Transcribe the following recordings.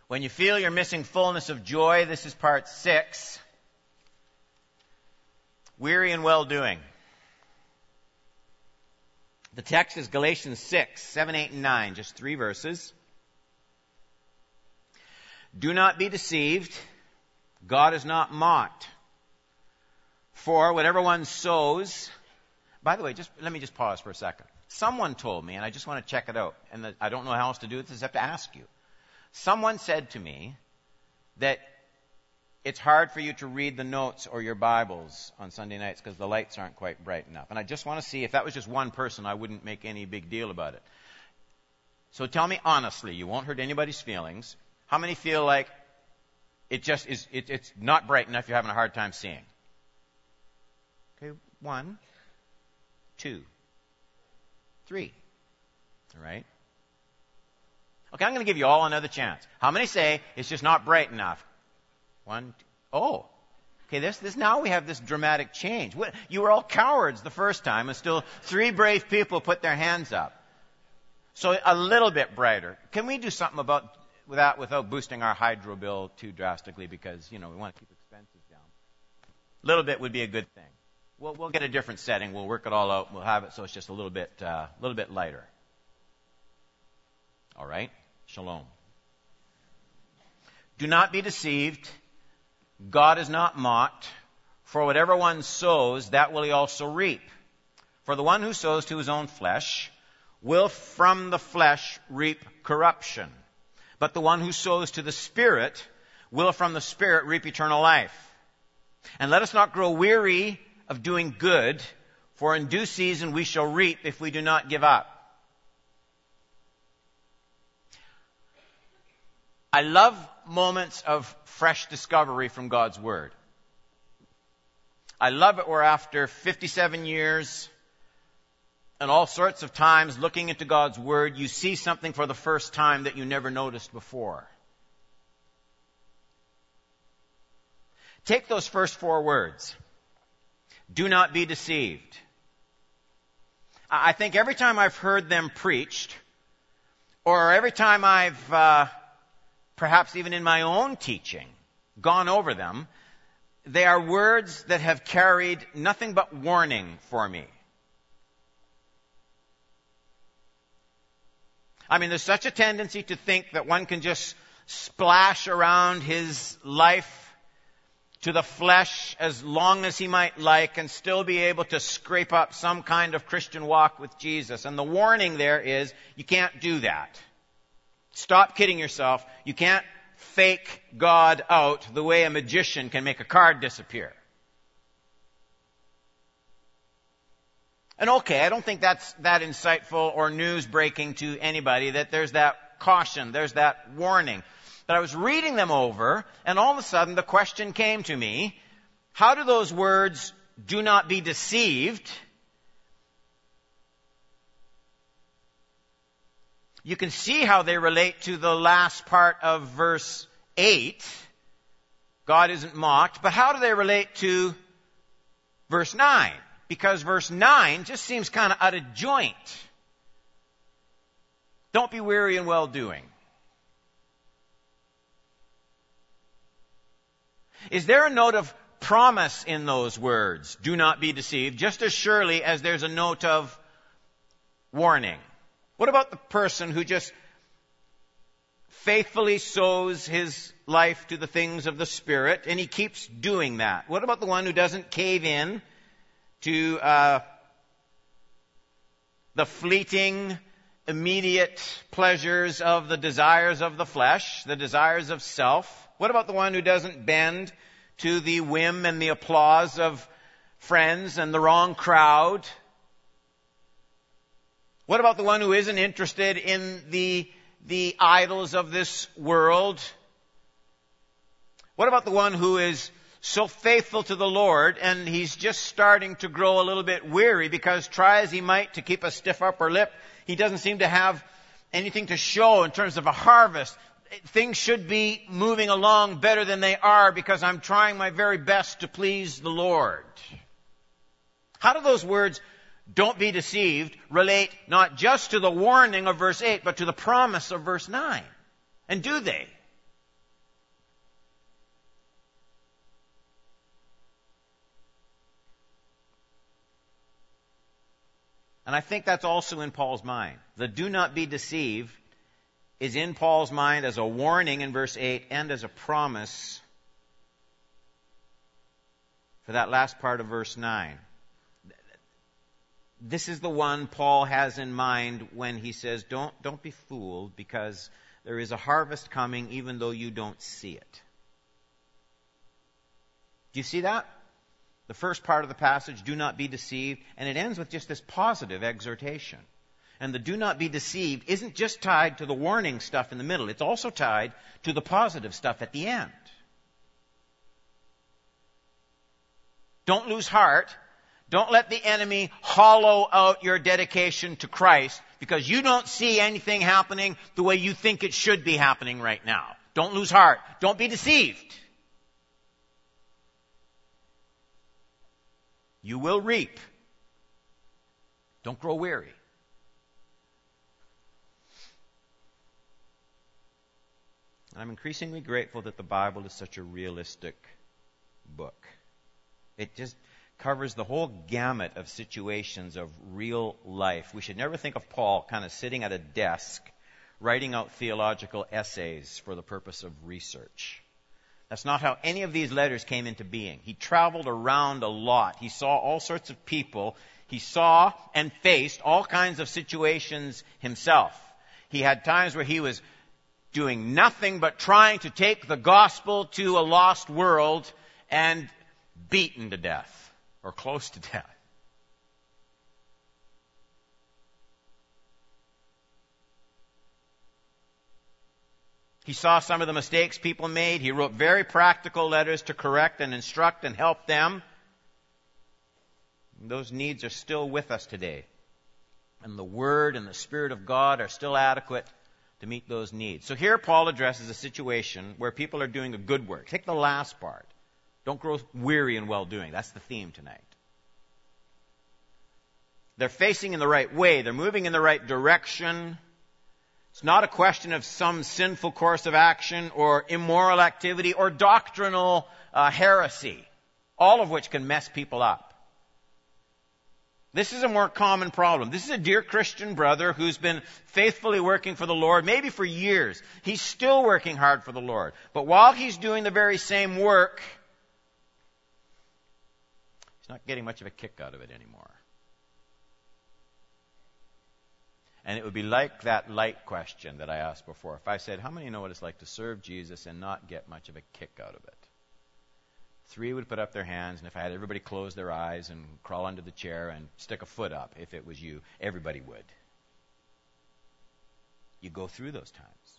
When you feel you're missing fullness of joy, this is part 6. Weary and well-doing. The text is Galatians 6, 7, 8, and 9, just 3 verses. Do not be deceived. God is not mocked. For whatever one sows... By the way, let me just pause for a second. Someone told me, and I just want to check it out, and I don't know how else to do this except to ask you. Someone said to me that it's hard for you to read the notes or your Bibles on Sunday nights because the lights aren't quite bright enough. And I just want to see, if that was just one person, I wouldn't make any big deal about it. So tell me honestly, you won't hurt anybody's feelings. How many feel like it's not bright enough, you're having a hard time seeing? Okay, 1, 2, 3. All right? Okay, I'm going to give you all another chance. How many say it's just not bright enough? 1, 2. Oh. Okay, this now we have this dramatic change. You were all cowards the first time, and still 3 brave people put their hands up. So a little bit brighter. Can we do something about that without boosting our hydro bill too drastically? Because, we want to keep expenses down. A little bit would be a good thing. We'll get a different setting. We'll work it all out. We'll have it so it's just a little bit lighter. All right? Shalom. Do not be deceived. God is not mocked. For whatever one sows, that will he also reap. For the one who sows to his own flesh will from the flesh reap corruption. But the one who sows to the Spirit will from the Spirit reap eternal life. And let us not grow weary of doing good, for in due season we shall reap if we do not give up. I love moments of fresh discovery from God's Word. I love it where after 57 years and all sorts of times looking into God's Word, you see something for the first time that you never noticed before. Take those first 4 words. Do not be deceived. I think every time I've heard them preached, or every time I've, perhaps even in my own teaching, gone over them, they are words that have carried nothing but warning for me. I mean, there's such a tendency to think that one can just splash around his life to the flesh as long as he might like and still be able to scrape up some kind of Christian walk with Jesus. And the warning there is, you can't do that. Stop kidding yourself. You can't fake God out the way a magician can make a card disappear. And okay, I don't think that's that insightful or news-breaking to anybody, that there's that caution, there's that warning. But I was reading them over, and all of a sudden the question came to me, how do those words, do not be deceived? You can see how they relate to the last part of verse 8. God isn't mocked. But how do they relate to verse 9? Because verse 9 just seems kind of out of joint. Don't be weary in well-doing. Is there a note of promise in those words? Do not be deceived, just as surely as there's a note of warning. What about the person who just faithfully sows his life to the things of the Spirit, and he keeps doing that? What about the one who doesn't cave in to the fleeting, immediate pleasures of the desires of the flesh, the desires of self? What about the one who doesn't bend to the whim and the applause of friends and the wrong crowd? What about the one who isn't interested in the idols of this world? What about the one who is so faithful to the Lord and he's just starting to grow a little bit weary because try as he might to keep a stiff upper lip, he doesn't seem to have anything to show in terms of a harvest? Things should be moving along better than they are because I'm trying my very best to please the Lord. How do those words, don't be deceived, relate not just to the warning of verse 8, but to the promise of verse 9? And do they? And I think that's also in Paul's mind. The do not be deceived is in Paul's mind as a warning in verse 8 and as a promise for that last part of verse 9. This is the one Paul has in mind when he says, don't be fooled, because there is a harvest coming even though you don't see it. Do you see that? The first part of the passage, do not be deceived, and it ends with just this positive exhortation. And the do not be deceived isn't just tied to the warning stuff in the middle. It's also tied to the positive stuff at the end. Don't lose heart. Don't let the enemy hollow out your dedication to Christ because you don't see anything happening the way you think it should be happening right now. Don't lose heart. Don't be deceived. You will reap. Don't grow weary. And I'm increasingly grateful that the Bible is such a realistic book. It just covers the whole gamut of situations of real life. We should never think of Paul kind of sitting at a desk writing out theological essays for the purpose of research. That's not how any of these letters came into being. He traveled around a lot. He saw all sorts of people. He saw and faced all kinds of situations himself. He had times where he was doing nothing but trying to take the gospel to a lost world and beaten to death or close to death. He saw some of the mistakes people made. He wrote very practical letters to correct and instruct and help them. And those needs are still with us today. And the Word and the Spirit of God are still adequate to meet those needs. So here Paul addresses a situation where people are doing a good work. Take the last part. Don't grow weary in well-doing. That's the theme tonight. They're facing in the right way. They're moving in the right direction. It's not a question of some sinful course of action or immoral activity or doctrinal heresy, all of which can mess people up. This is a more common problem. This is a dear Christian brother who's been faithfully working for the Lord, maybe for years. He's still working hard for the Lord. But while he's doing the very same work, he's not getting much of a kick out of it anymore. And it would be like that light question that I asked before. If I said, how many know what it's like to serve Jesus and not get much of a kick out of it? 3 would put up their hands, and if I had everybody close their eyes and crawl under the chair and stick a foot up, if it was you, everybody would. You go through those times.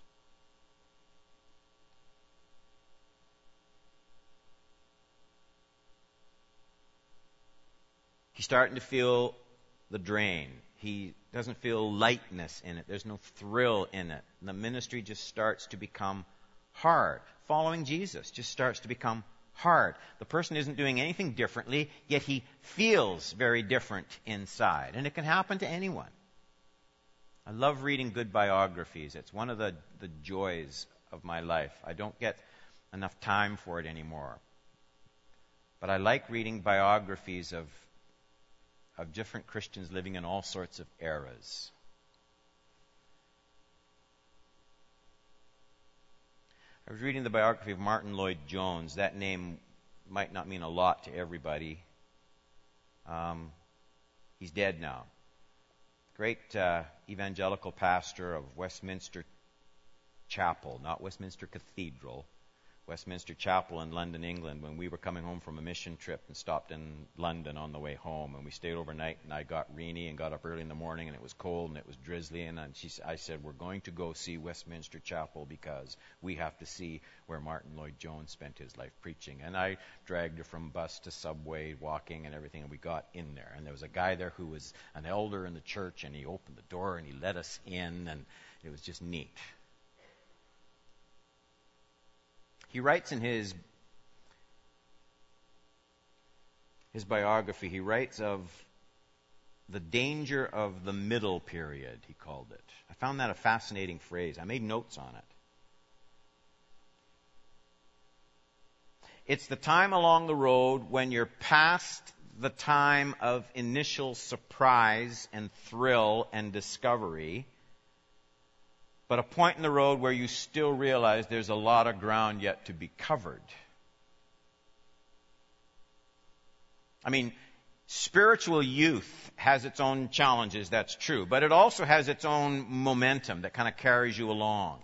He's starting to feel the drain. He doesn't feel lightness in it. There's no thrill in it. And the ministry just starts to become hard. Following Jesus just starts to become hard. The person isn't doing anything differently, yet he feels very different inside. And it can happen to anyone. I love reading good biographies. It's one of the joys of my life. I don't get enough time for it anymore. But I like reading biographies of different Christians living in all sorts of eras. I was reading the biography of Martin Lloyd-Jones. That name might not mean a lot to everybody. He's dead now. Great evangelical pastor of Westminster Chapel, not Westminster Cathedral. Westminster Chapel in London, England, when we were coming home from a mission trip and stopped in London on the way home. And we stayed overnight, and I got Renee and got up early in the morning, and it was cold and it was drizzly. And I said, we're going to go see Westminster Chapel because we have to see where Martin Lloyd-Jones spent his life preaching. And I dragged her from bus to subway, walking and everything, and we got in there. And there was a guy there who was an elder in the church, and he opened the door and he let us in, and it was just neat. He writes in his biography, he writes of the danger of the middle period, he called it. I found that a fascinating phrase. I made notes on it. It's the time along the road when you're past the time of initial surprise and thrill and discovery, but a point in the road where you still realize there's a lot of ground yet to be covered. I mean, spiritual youth has its own challenges, that's true, but it also has its own momentum that kind of carries you along.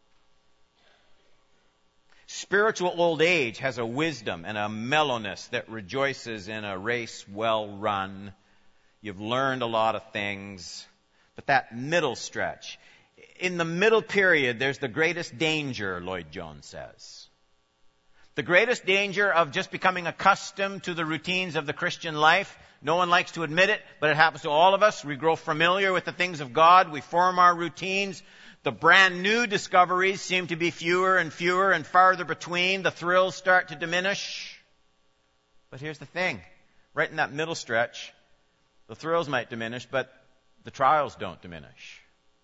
Spiritual old age has a wisdom and a mellowness that rejoices in a race well run. You've learned a lot of things, but that middle stretch, in the middle period, there's the greatest danger, Lloyd Jones says. The greatest danger of just becoming accustomed to the routines of the Christian life. No one likes to admit it, but it happens to all of us. We grow familiar with the things of God. We form our routines. The brand new discoveries seem to be fewer and fewer and farther between. The thrills start to diminish. But here's the thing. Right in that middle stretch, the thrills might diminish, but the trials don't diminish.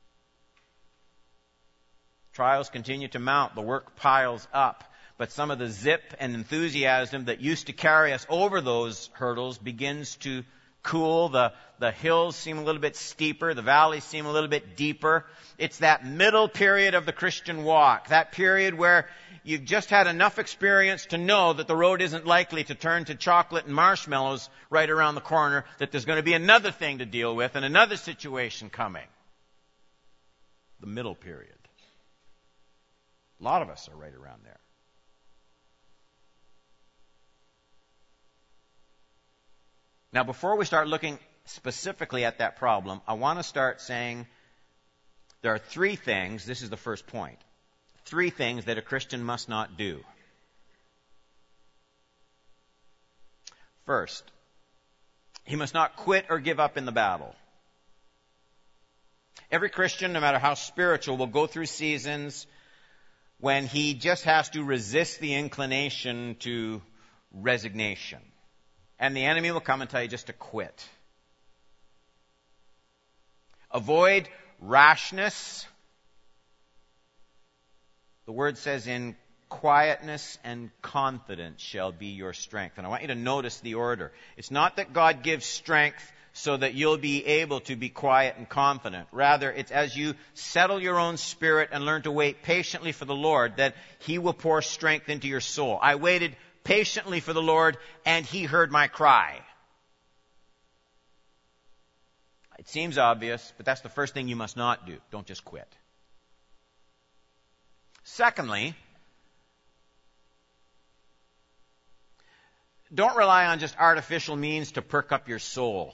Trials continue to mount. The work piles up. But some of the zip and enthusiasm that used to carry us over those hurdles begins to cool. The hills seem a little bit steeper. The valleys seem a little bit deeper. It's that middle period of the Christian walk. That period where you've just had enough experience to know that the road isn't likely to turn to chocolate and marshmallows right around the corner, that there's going to be another thing to deal with and another situation coming. The middle period. A lot of us are right around there. Now, before we start looking specifically at that problem, I want to start saying there are three things, this is the first point, three things that a Christian must not do. First, he must not quit or give up in the battle. Every Christian, no matter how spiritual, will go through seasons when he just has to resist the inclination to resignation. And the enemy will come and tell you just to quit. Avoid rashness. The word says, in quietness and confidence shall be your strength. And I want you to notice the order. It's not that God gives strength so that you'll be able to be quiet and confident. Rather, it's as you settle your own spirit and learn to wait patiently for the Lord that He will pour strength into your soul. I waited patiently for the Lord, and He heard my cry. It seems obvious, but that's the first thing you must not do. Don't just quit. Secondly, don't rely on just artificial means to perk up your soul.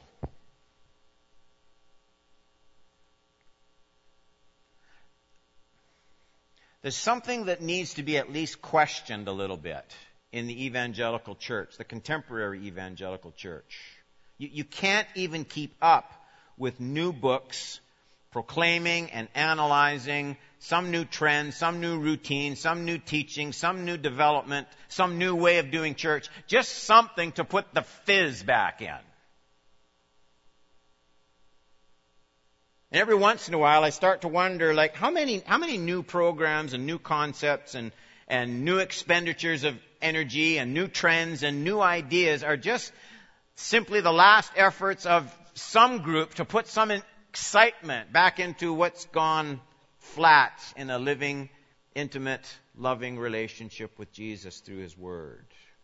There's something that needs to be at least questioned a little bit in the evangelical church, the contemporary evangelical church. You can't even keep up with new books proclaiming and analyzing some new trend, some new routine, some new teaching, some new development, some new way of doing church. Just something to put the fizz back in. And every once in a while I start to wonder, like, how many new programs and new concepts and new expenditures of energy and new trends and new ideas are just simply the last efforts of some group to put some excitement back into what's gone flat in a living, intimate, loving relationship with Jesus through His Word.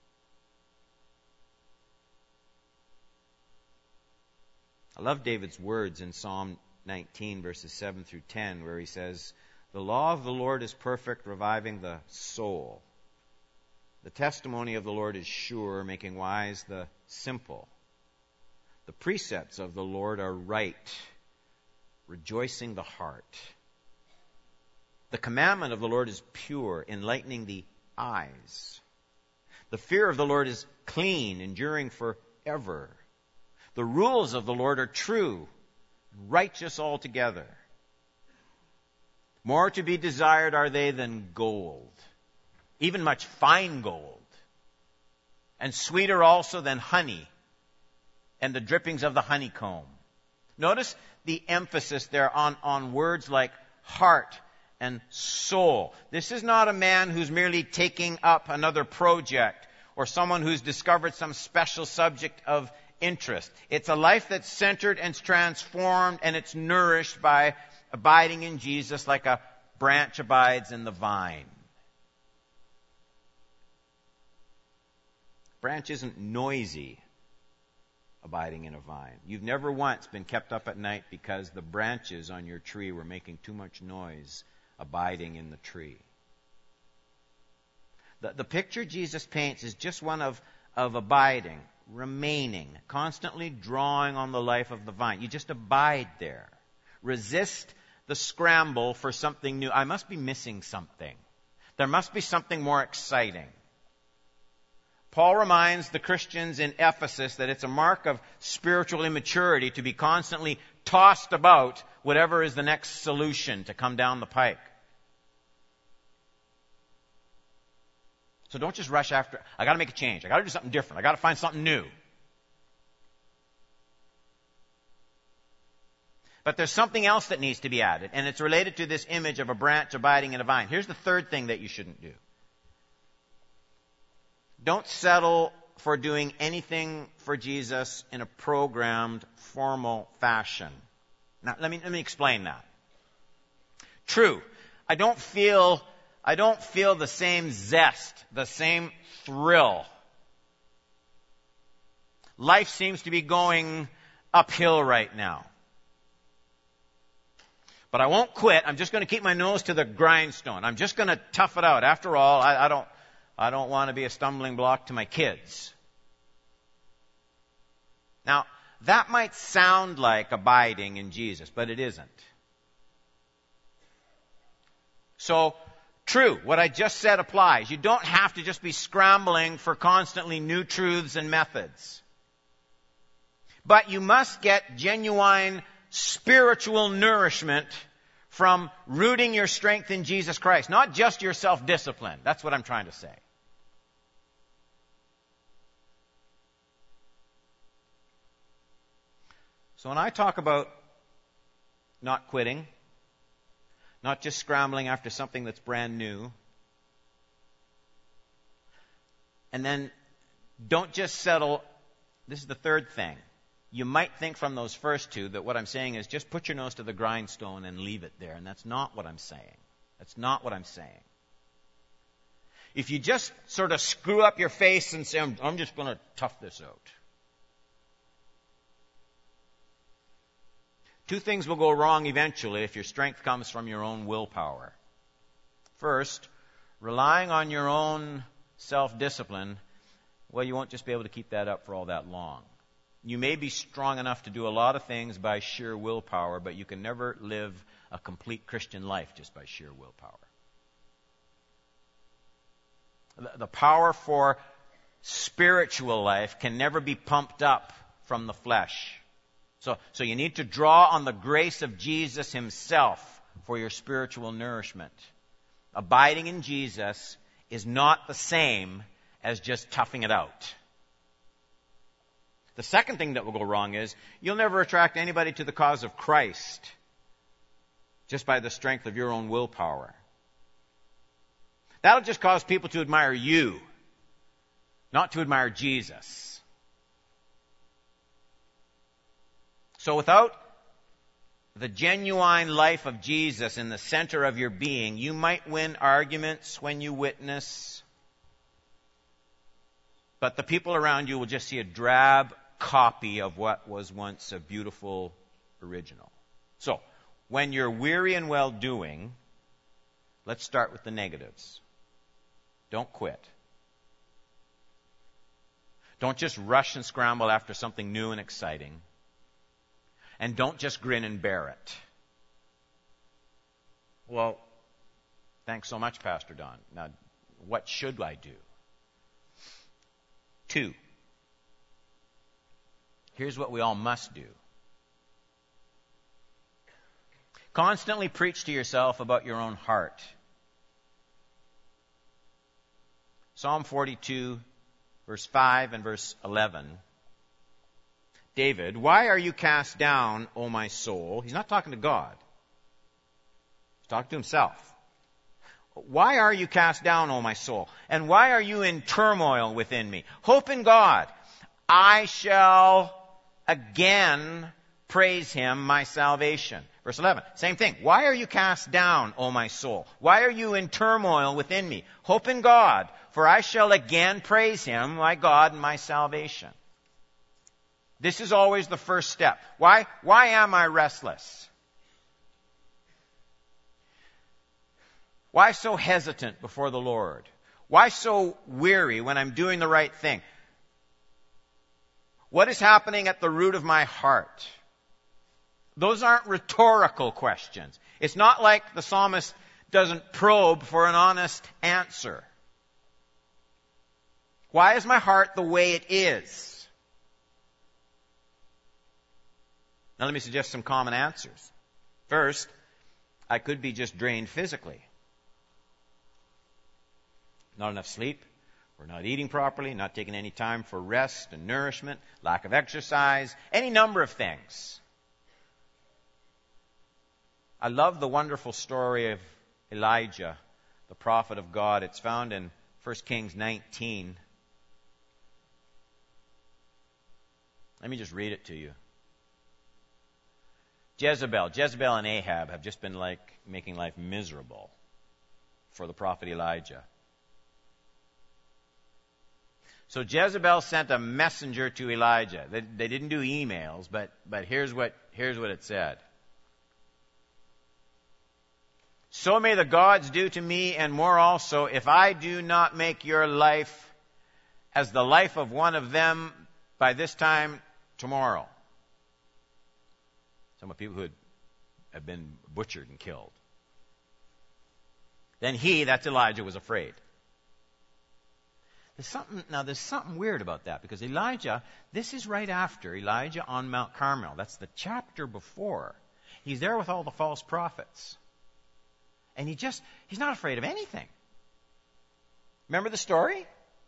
I love David's words in Psalm 19, verses 7 through 10, where he says, "The law of the Lord is perfect, reviving the soul. The testimony of the Lord is sure, making wise the simple. The precepts of the Lord are right, rejoicing the heart. The commandment of the Lord is pure, enlightening the eyes. The fear of the Lord is clean, enduring forever. The rules of the Lord are true, righteous altogether. More to be desired are they than gold, even much fine gold, and sweeter also than honey and the drippings of the honeycomb." Notice the emphasis there on words like heart and soul. This is not a man who's merely taking up another project or someone who's discovered some special subject of interest. It's a life that's centered and transformed, and it's nourished by abiding in Jesus like a branch abides in the vine. Branch isn't noisy abiding in a vine. You've never once been kept up at night because the branches on your tree were making too much noise abiding in the tree. The picture Jesus paints is just one of abiding, remaining, constantly drawing on the life of the vine. You just abide there. Resist the scramble for something new. I must be missing something. There must be something more exciting. Paul reminds the Christians in Ephesus that it's a mark of spiritual immaturity to be constantly tossed about whatever is the next solution to come down the pike. So don't just rush after, I got to make a change. I got to do something different. I got to find something new. But there's something else that needs to be added, and it's related to this image of a branch abiding in a vine. Here's the third thing that you shouldn't do. Don't settle for doing anything for Jesus in a programmed, formal fashion. Now, let me explain that. True, I don't feel the same zest, the same thrill. Life seems to be going uphill right now. But I won't quit. I'm just going to keep my nose to the grindstone. I'm just going to tough it out. After all, I don't want to be a stumbling block to my kids. Now, that might sound like abiding in Jesus, but it isn't. So, true, what I just said applies. You don't have to just be scrambling for constantly new truths and methods. But you must get genuine spiritual nourishment from rooting your strength in Jesus Christ, not just your self-discipline. That's what I'm trying to say. So when I talk about not quitting, not just scrambling after something that's brand new, and then don't just settle, this is the third thing. You might think from those first two that what I'm saying is just put your nose to the grindstone and leave it there. And that's not what I'm saying. That's not what I'm saying. If you just sort of screw up your face and say, I'm just going to tough this out. Two things will go wrong eventually if your strength comes from your own willpower. First, relying on your own self-discipline, well, you won't just be able to keep that up for all that long. You may be strong enough to do a lot of things by sheer willpower, but you can never live a complete Christian life just by sheer willpower. The power for spiritual life can never be pumped up from the flesh. So you need to draw on the grace of Jesus himself for your spiritual nourishment. Abiding in Jesus is not the same as just toughing it out. The second thing that will go wrong is you'll never attract anybody to the cause of Christ just by the strength of your own willpower. That'll just cause people to admire you, not to admire Jesus. So without the genuine life of Jesus in the center of your being, you might win arguments when you witness, but the people around you will just see a drab copy of what was once a beautiful original. So, when you're weary and well-doing, let's start with the negatives. Don't quit. Don't just rush and scramble after something new and exciting. And don't just grin and bear it. Well, thanks so much, Pastor Don. Now, what should I do? 2. Here's what we all must do. Constantly preach to yourself about your own heart. Psalm 42, verse 5 and verse 11. David, why are you cast down, O my soul? He's not talking to God. He's talking to himself. Why are you cast down, O my soul? And why are you in turmoil within me? Hope in God. I shall again praise him, my salvation. Verse 11, same thing. Why are you cast down, O my soul? Why are you in turmoil within me? Hope in God, for I shall again praise him, my God and my salvation. This is always the first step. Why am I restless? Why so hesitant before the Lord? Why so weary when I'm doing the right thing? What is happening at the root of my heart? Those aren't rhetorical questions. It's not like the psalmist doesn't probe for an honest answer. Why is my heart the way it is? Now let me suggest some common answers. First, I could be just drained physically. Not enough sleep, we're not eating properly, not taking any time for rest and nourishment, lack of exercise, any number of things. I love the wonderful story of Elijah, the prophet of God. It's found in 1 Kings 19. Let me just read it to you. Jezebel and Ahab have just been like making life miserable for the prophet Elijah. So Jezebel sent a messenger to Elijah. They didn't do emails, but here's what it said. So may the gods do to me and more also, if I do not make your life as the life of one of them by this time tomorrow. Some of the people who have been butchered and killed. Then that's Elijah, was afraid. There's something weird about that, because Elijah, this is right after Elijah on Mount Carmel. That's the chapter before. He's there with all the false prophets. And he's not afraid of anything. Remember the story?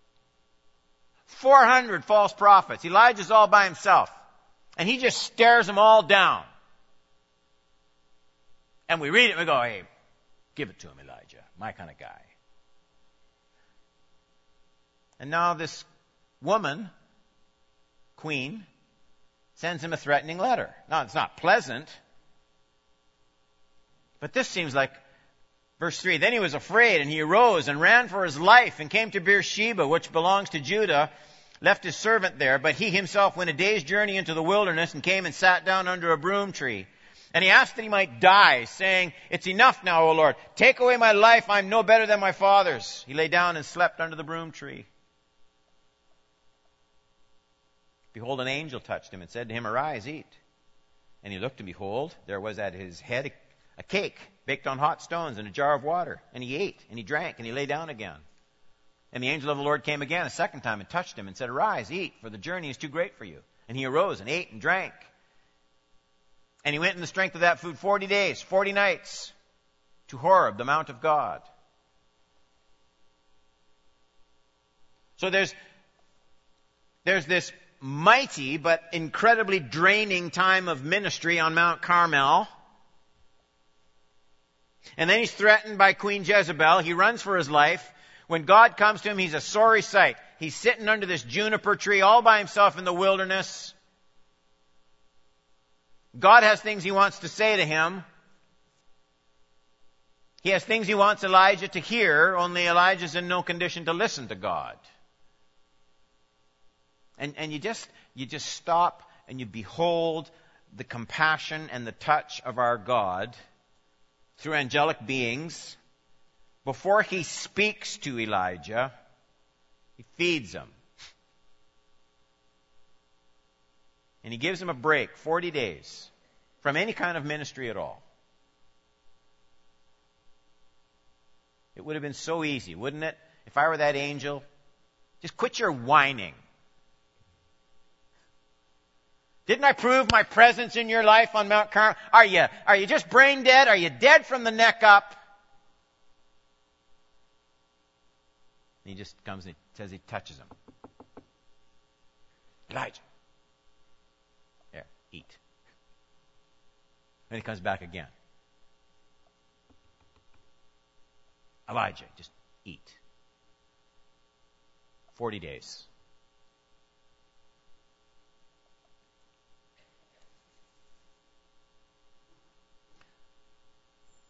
400 false prophets. Elijah's all by himself. And he just stares them all down. And we read it and we go, hey, give it to him, Elijah. My kind of guy. And now this woman, queen, sends him a threatening letter. Now, it's not pleasant. But this seems like, verse 3, then he was afraid, and he arose and ran for his life and came to Beersheba, which belongs to Judah, left his servant there. But he himself went a day's journey into the wilderness and came and sat down under a broom tree. And he asked that he might die, saying, it's enough now, O Lord. Take away my life. I'm no better than my father's. He lay down and slept under the broom tree. Behold, an angel touched him and said to him, arise, eat. And he looked, and behold, there was at his head a cake baked on hot stones and a jar of water. And he ate, and he drank, and he lay down again. And the angel of the Lord came again a second time and touched him and said, arise, eat, for the journey is too great for you. And he arose and ate and drank. And he went in the strength of that food 40 days, 40 nights, to Horeb, the mount of God. So there's this mighty but incredibly draining time of ministry on Mount Carmel. And then he's threatened by Queen Jezebel. He runs for his life. When God comes to him, he's a sorry sight. He's sitting under this juniper tree all by himself in the wilderness. God has things he wants to say to him. He has things he wants Elijah to hear, only Elijah's in no condition to listen to God. And you just stop and you behold the compassion and the touch of our God through angelic beings. Before he speaks to Elijah, he feeds him. And he gives him a break, 40 days, from any kind of ministry at all. It would have been so easy, wouldn't it? If I were that angel, just quit your whining. Didn't I prove my presence in your life on Mount Carmel? Are you just brain dead? Are you dead from the neck up? And he just comes and he says he touches him. Elijah. There, eat. Then he comes back again. Elijah, just eat. 40 days.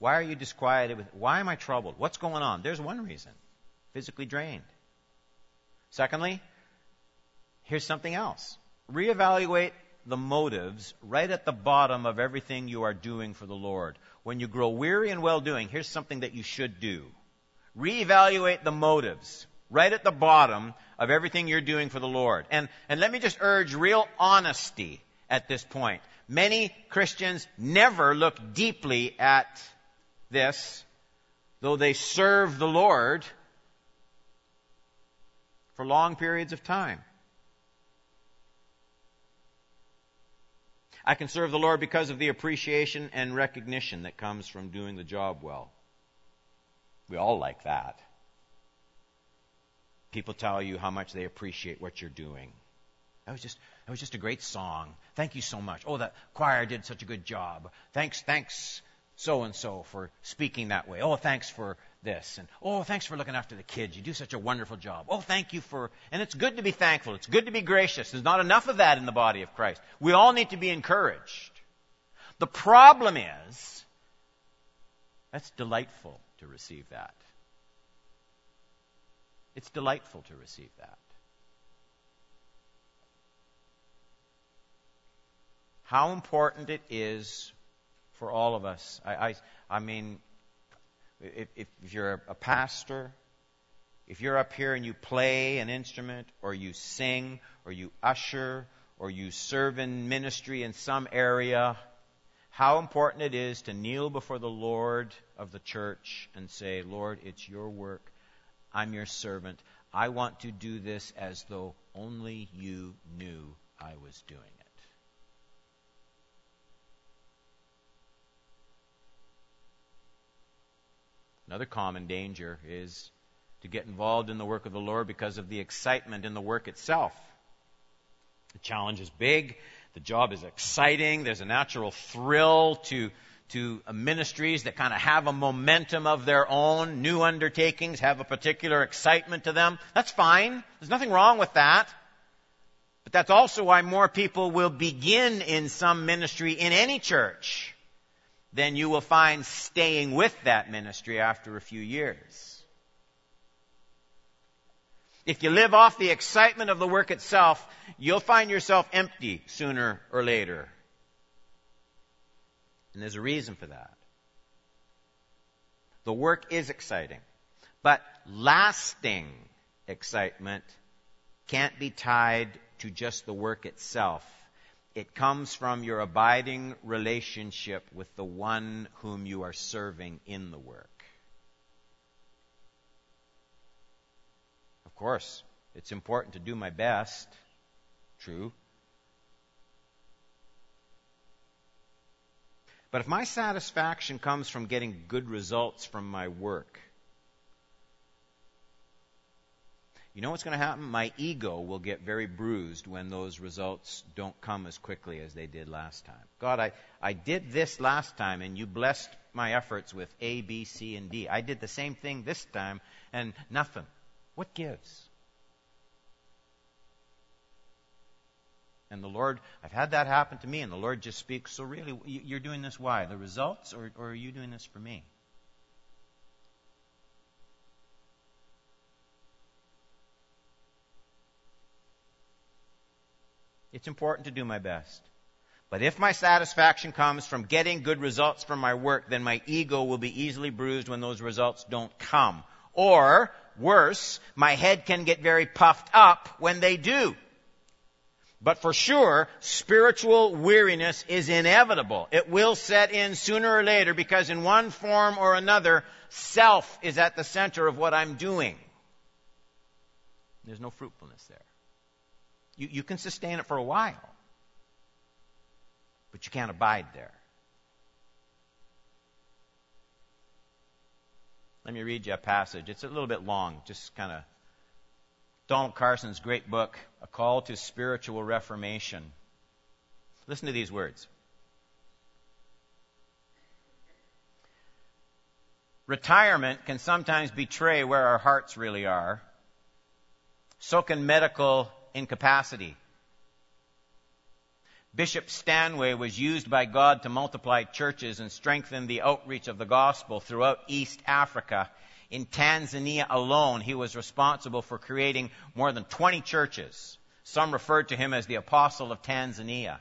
Why are you disquieted? Why am I troubled? What's going on? There's one reason. Physically drained. Secondly, here's something else. Reevaluate the motives right at the bottom of everything you are doing for the Lord. When you grow weary in well-doing, here's something that you should do. Reevaluate the motives right at the bottom of everything you're doing for the Lord. And let me just urge real honesty at this point. Many Christians never look deeply at this, though they serve the Lord for long periods of time. I can serve the Lord because of the appreciation and recognition that comes from doing the job well. We all like that. People tell you how much they appreciate what you're doing. That was just a great song. Thank you so much. Oh, that choir did such a good job. Thanks so-and-so for speaking that way. Oh, thanks for this. And oh, thanks for looking after the kids. You do such a wonderful job. Oh, thank you for... And it's good to be thankful. It's good to be gracious. There's not enough of that in the body of Christ. We all need to be encouraged. The problem is, that's delightful to receive that. It's delightful to receive that. How important it is for all of us. I mean, if you're a pastor, if you're up here and you play an instrument, or you sing, or you usher, or you serve in ministry in some area, how important it is to kneel before the Lord of the church and say, Lord, it's your work. I'm your servant. I want to do this as though only you knew I was doing it. Another common danger is to get involved in the work of the Lord because of the excitement in the work itself. The challenge is big. The job is exciting. There's a natural thrill to ministries that kind of have a momentum of their own. New undertakings have a particular excitement to them. That's fine. There's nothing wrong with that. But that's also why more people will begin in some ministry in any church than you will find staying with that ministry after a few years. If you live off the excitement of the work itself, you'll find yourself empty sooner or later. And there's a reason for that. The work is exciting, but lasting excitement can't be tied to just the work itself. It comes from your abiding relationship with the one whom you are serving in the work. Of course, it's important to do my best. True. But if my satisfaction comes from getting good results from my work, you know what's going to happen? My ego will get very bruised when those results don't come as quickly as they did last time. God, I did this last time, and you blessed my efforts with A, B, C, and D. I did the same thing this time, and nothing. What gives? And the Lord, I've had that happen to me, and the Lord just speaks, so really, you're doing this why? The results, or are you doing this for me? It's important to do my best. But if my satisfaction comes from getting good results from my work, then my ego will be easily bruised when those results don't come. Or, worse, my head can get very puffed up when they do. But for sure, spiritual weariness is inevitable. It will set in sooner or later because in one form or another, self is at the center of what I'm doing. There's no fruitfulness there. You can sustain it for a while, but you can't abide there. Let me read you a passage. It's a little bit long, just kind of Donald Carson's great book, A Call to Spiritual Reformation. Listen to these words. Retirement can sometimes betray where our hearts really are. So can medical incapacity. Bishop Stanway was used by God to multiply churches and strengthen the outreach of the gospel throughout East Africa. In Tanzania alone, he was responsible for creating more than 20 churches. Some referred to him as the Apostle of Tanzania.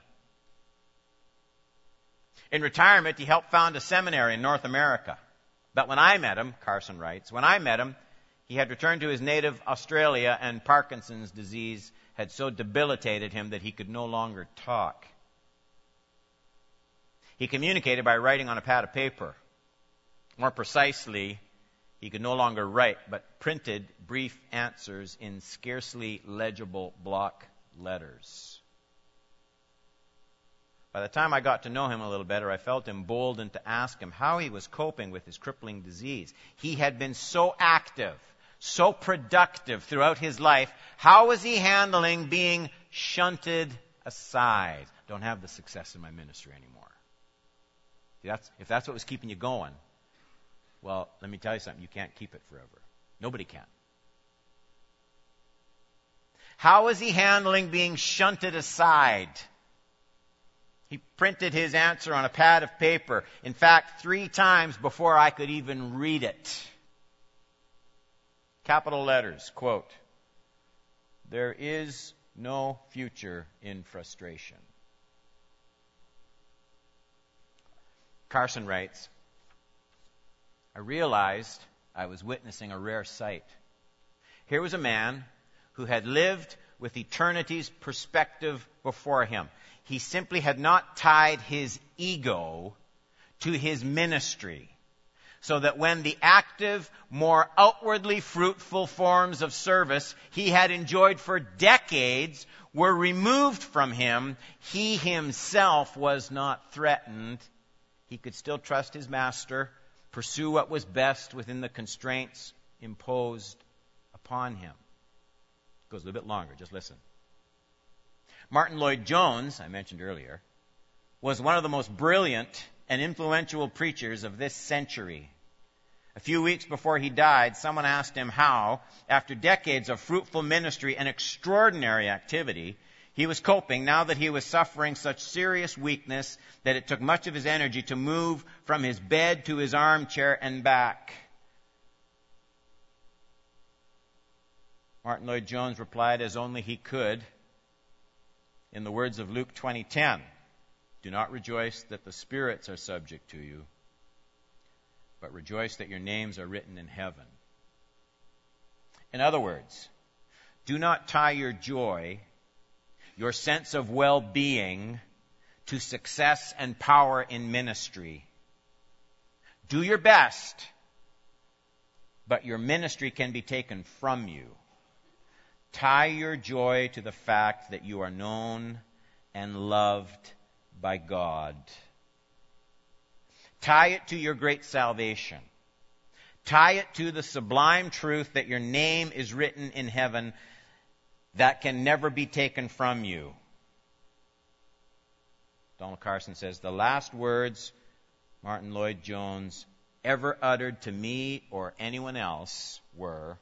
In retirement, he helped found a seminary in North America. But when I met him, Carson writes, when I met him, he had returned to his native Australia, and Parkinson's disease had so debilitated him that he could no longer talk. He communicated by writing on a pad of paper. More precisely, he could no longer write, but printed brief answers in scarcely legible block letters. By the time I got to know him a little better, I felt emboldened to ask him how he was coping with his crippling disease. He had been so active, so productive throughout his life. How was he handling being shunted aside? Don't have the success in my ministry anymore. If that's what was keeping you going, well, let me tell you something. You can't keep it forever. Nobody can. How was he handling being shunted aside? He printed his answer on a pad of paper. In fact, 3 times before I could even read it. Capital letters, quote, "There is no future in frustration." Carson writes, I realized I was witnessing a rare sight. Here was a man who had lived with eternity's perspective before him. He simply had not tied his ego to his ministry, so that when the active, more outwardly fruitful forms of service he had enjoyed for decades were removed from him, he himself was not threatened. He could still trust his master, pursue what was best within the constraints imposed upon him. It goes a little bit longer, just listen. Martin Lloyd-Jones, I mentioned earlier, was one of the most brilliant and influential preachers of this century. A few weeks before he died, someone asked him how, after decades of fruitful ministry and extraordinary activity, he was coping now that he was suffering such serious weakness that it took much of his energy to move from his bed to his armchair and back. Martin Lloyd-Jones replied as only he could, in the words of Luke 20:10, "Do not rejoice that the spirits are subject to you, but rejoice that your names are written in heaven." In other words, do not tie your joy, your sense of well-being, to success and power in ministry. Do your best, but your ministry can be taken from you. Tie your joy to the fact that you are known and loved by God. Tie it to your great salvation. Tie it to the sublime truth that your name is written in heaven that can never be taken from you. Donald Carson says, the last words Martin Lloyd-Jones ever uttered to me or anyone else were,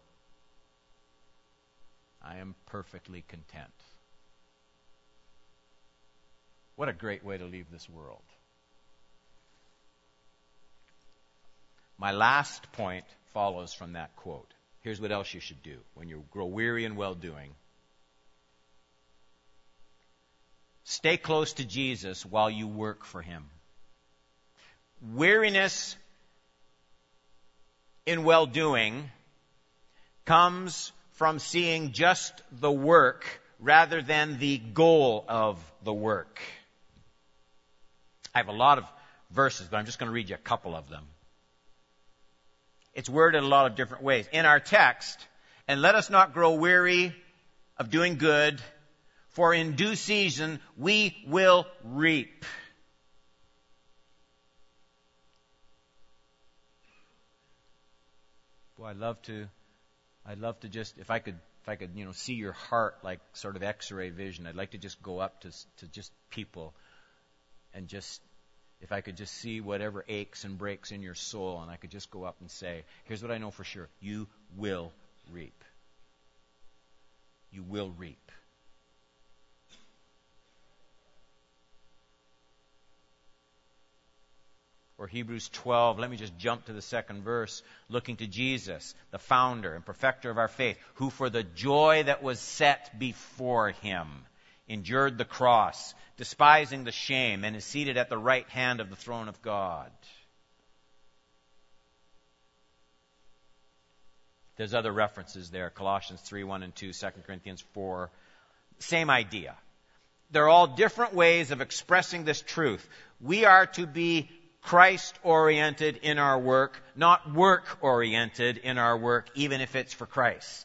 "I am perfectly content." What a great way to leave this world. My last point follows from that quote. Here's what else you should do when you grow weary in well-doing. Stay close to Jesus while you work for him. Weariness in well-doing comes from seeing just the work rather than the goal of the work. I have a lot of verses, but I'm just going to read you a couple of them. It's worded a lot of different ways. In our text, "And let us not grow weary of doing good, for in due season we will reap." Boy, I'd love to just, if I could, see your heart like sort of X-ray vision. I'd like to just go up to just people and just, if I could just see whatever aches and breaks in your soul, and I could just go up and say, here's what I know for sure. You will reap. You will reap. Or Hebrews 12, let me just jump to the second verse, looking to Jesus, the founder and perfecter of our faith, who for the joy that was set before him endured the cross, despising the shame, and is seated at the right hand of the throne of God. There's other references there, Colossians 3, 1 and 2, 2 Corinthians 4. Same idea. They're all different ways of expressing this truth. We are to be Christ-oriented in our work, not work-oriented in our work, even if it's for Christ.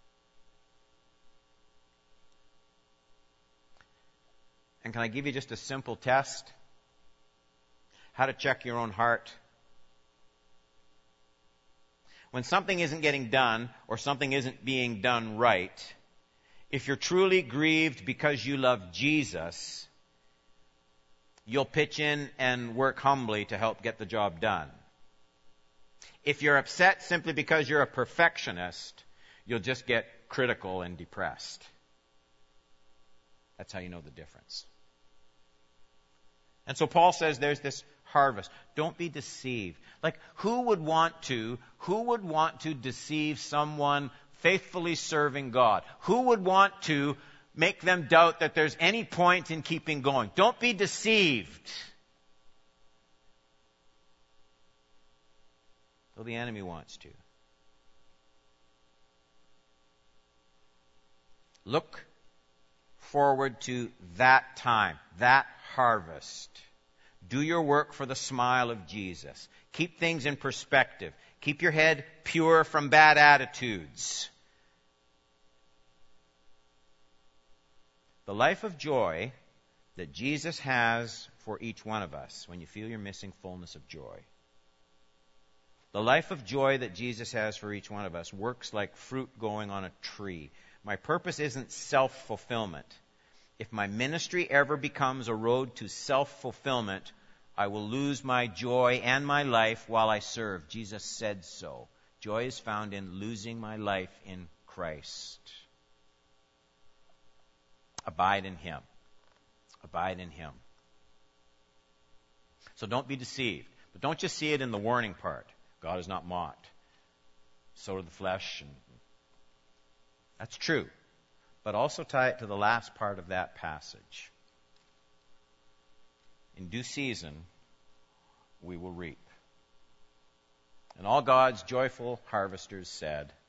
And can I give you just a simple test? How to check your own heart? When something isn't getting done, or something isn't being done right, if you're truly grieved because you love Jesus, you'll pitch in and work humbly to help get the job done. If you're upset simply because you're a perfectionist, you'll just get critical and depressed. That's how you know the difference. And so Paul says there's this harvest. Don't be deceived. Like, who would want to deceive someone faithfully serving God? Who would want to make them doubt that there's any point in keeping going? Don't be deceived. Though the enemy wants to. Look forward to that time, that harvest. Do your work for the smile of Jesus. Keep things in perspective. Keep your head pure from bad attitudes. The life of joy that Jesus has for each one of us, when you feel you're missing fullness of joy. The life of joy that Jesus has for each one of us works like fruit growing on a tree. My purpose isn't self-fulfillment. If my ministry ever becomes a road to self-fulfillment, I will lose my joy and my life while I serve. Jesus said so. Joy is found in losing my life in Christ. Abide in Him. Abide in Him. So don't be deceived. But don't just see it in the warning part. God is not mocked. So do the flesh. That's true. But also tie it to the last part of that passage. In due season, we will reap. And all God's joyful harvesters said,